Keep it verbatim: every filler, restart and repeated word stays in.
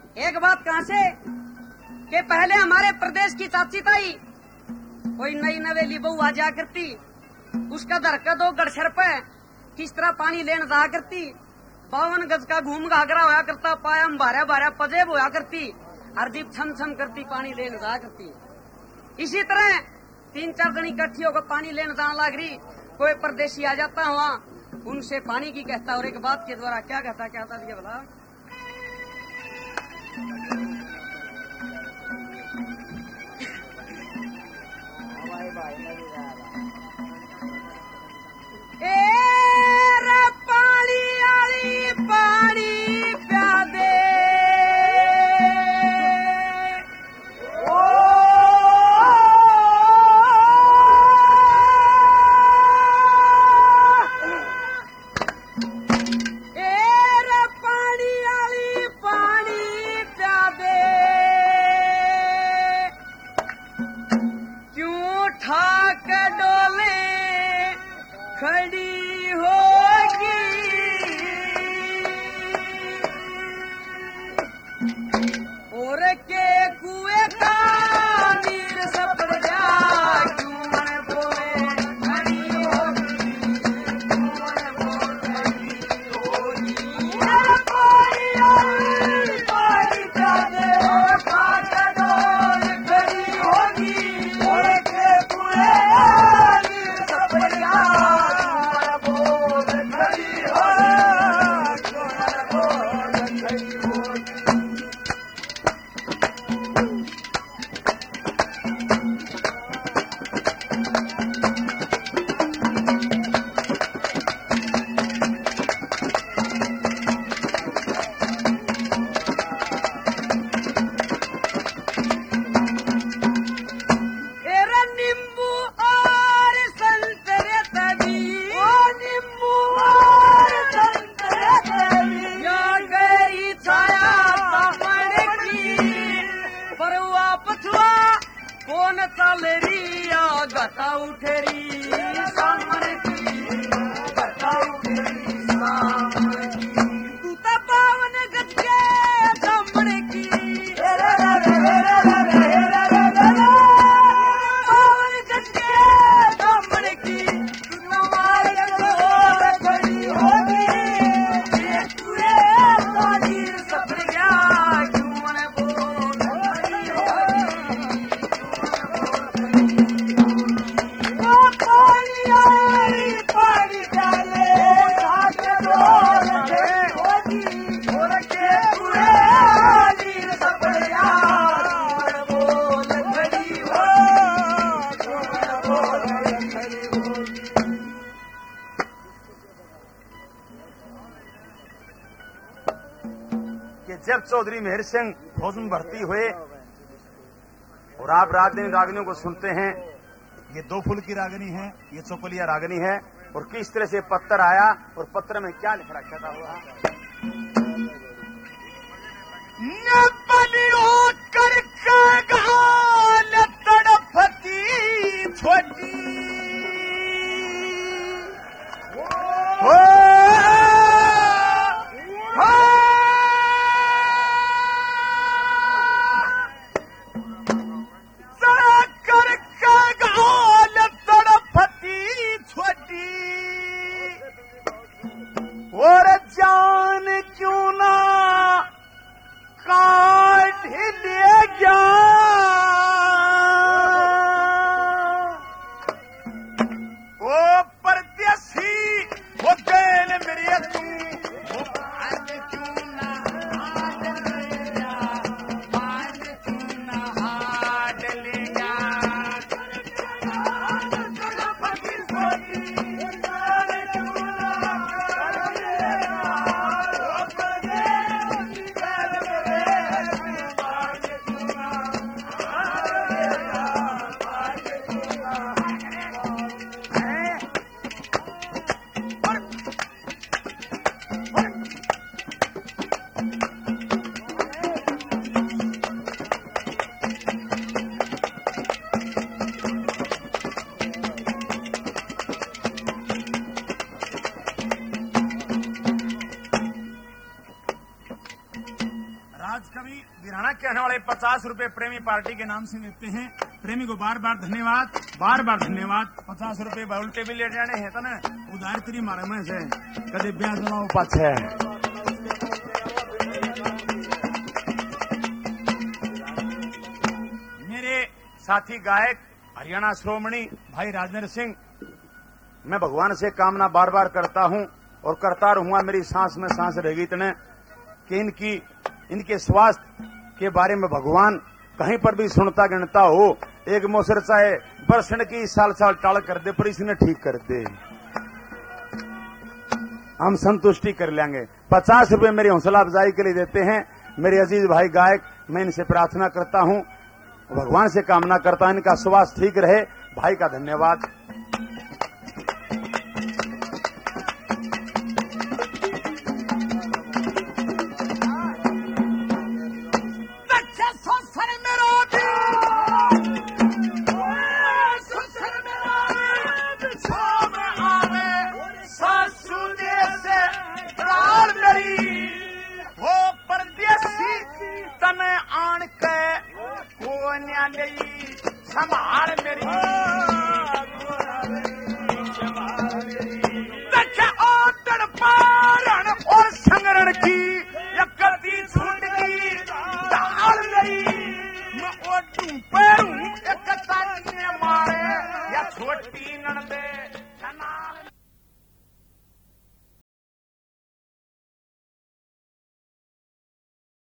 एक बात कहां से कि पहले हमारे प्रदेश की चाची ताई कोई नई नवेली बहू आ जा करती, उसका धरका दो गड़सर पे किस तरह पानी लेने जा करती, बावन गज का घूम घाघरा होया करता, पायम भारा भारा पजेब होया करती, हरदीप छम छम करती पानी लेने जा करती। इसी तरह तीन चार जनी इकट्ठी होकर पानी लेने जाने लग रही, कोई परदेशी आ जाता हुआ उनसे पानी की कहता और एक बात के द्वारा क्या कहता क्या कहता ये बोला, ए पानी आली पानी प्या दे, खड़ी होगी और के कुएं का नीर सपड़ जा क्यों मन बोए खड़ी होगी, पानी आई पानी जाने खाट डोल खड़ी होगी और के कुएं नीर सपड़ जा गता उठेरी सामने की गता उठेरी सामने की तू तो पावन गज के सामने की पावन गज के सामने की तू हमारे गोद खड़ी होगी, तुए पानी सपड़ गया क्यों मन बोल खड़ी होगी, पानी डाले और के नीर सपड़ जा बोल खड़ी हो, खड़ी हो। कि जब चौधरी मेहर सिंह फौज में भर्ती हुए और आप रागनी रागनियों को सुनते हैं, ये दो फूल की रागनी है, ये चौपलिया रागनी है, और किस तरह से पत्थर आया और पत्र में क्या लिख रखा था हुआ, न बलियो कर गाल तड़पती छोटी हो, और जान क्यों ना काट ले गया आज कभी वीराना कहने वाले पचास रुपए प्रेमी पार्टी के नाम से देते हैं। प्रेमी को बार बार धन्यवाद, बार बार धन्यवाद। पचास रुपए उल्टे भी ले जाने हैं तो ना उधार तेरी मारे में से कभी ब्याज जमा पाछे। मेरे साथी गायक हरियाणा श्रोमणी भाई राजेंद्र सिंह, मैं भगवान से कामना बार बार करता हूं और करता रहूंगा, मेरी सांस में सांस रहेगी इतने कि इनकी इनके स्वास्थ्य के बारे में भगवान कहीं पर भी सुनता गिनता हो। एक मोसर चाहे बरसन की साल साल टाल कर दे पर इसने ठीक कर दे, हम संतुष्टि कर लेंगे। पचास रुपए मेरी हौसला अफजाई के लिए देते हैं मेरे अजीज भाई गायक। मैं इनसे प्रार्थना करता हूं, भगवान से कामना करता हूं इनका स्वास्थ्य ठीक रहे। भाई का धन्यवाद। संभाल मेरी ओटन पारण और संगरण की यकती छूट की दाल मेरी। मैं ओटू पैरू एक ताने मारे या छोटी ननदे